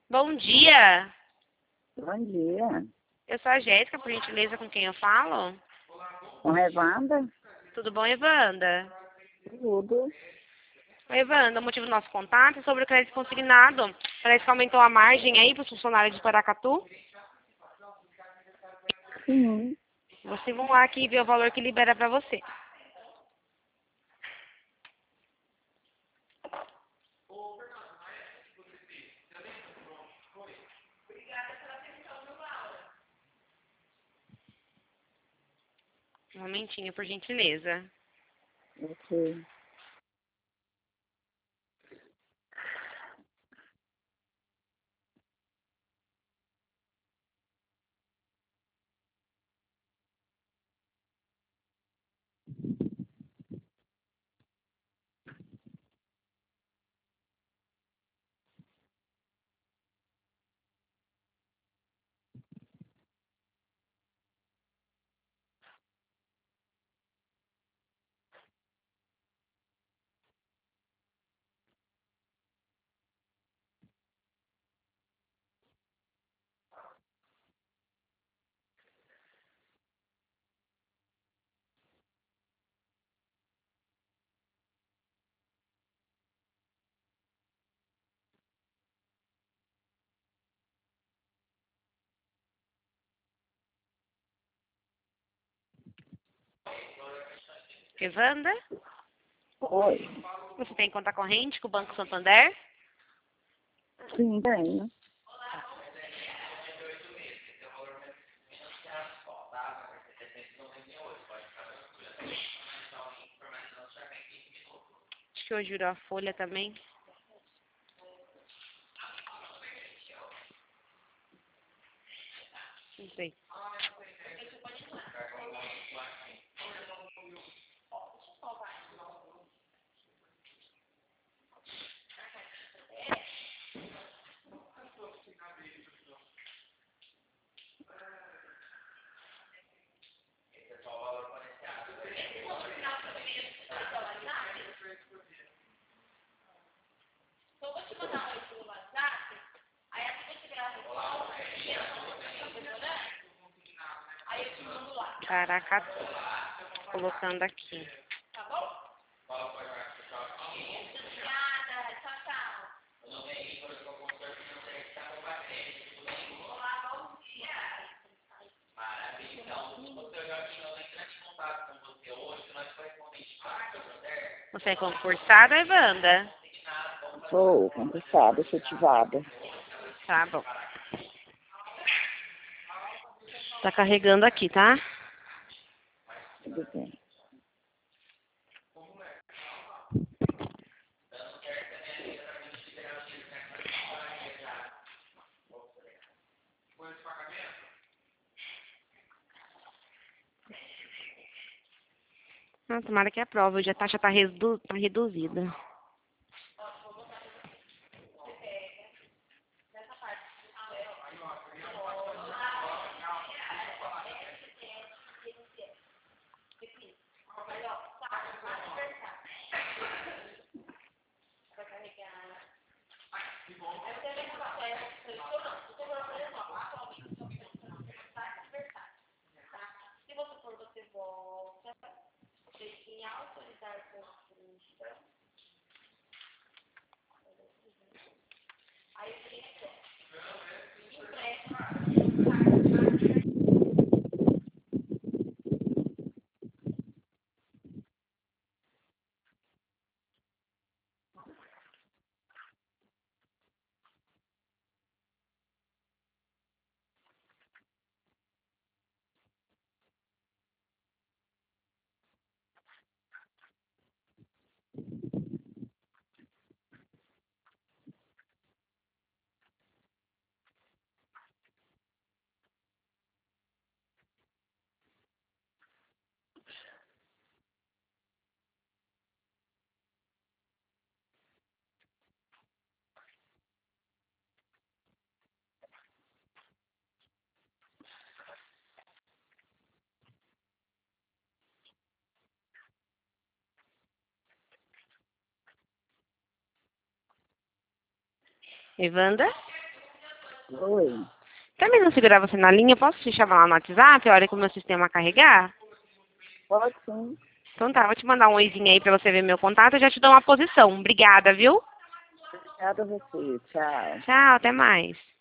Bom dia. Bom dia. Eu sou a Jéssica, por gentileza, com quem eu falo? Com Evanda? Tudo bom, Evanda? Tudo. Oi, Evanda, o motivo do nosso contato é sobre o crédito consignado. Parece que aumentou a margem aí para os funcionários de Paracatu. Sim. Vocês vão lá aqui ver o valor que libera para você. Um momentinho, por gentileza. Ok. Evanda, Oi. você tem conta corrente com o Banco Santander? Sim, tenho. Acho que eu juro a folha também. Não sei. Caraca, colocando aqui. Você é concursada, Evanda? Sou concursada, efetivada. Tá bom. Tá carregando aqui, tá? Tudo bem. Ah, tomara que aprove. Hoje a taxa tá reduzida. Evanda? Oi. Também não segurar você na linha, posso te chamar lá no WhatsApp, a hora que o meu sistema carregar? Pode sim. Então tá, vou te mandar um oizinho aí pra você ver meu contato e já te dou uma posição. Obrigada, viu? Obrigada a você. Tchau. Tchau, até mais.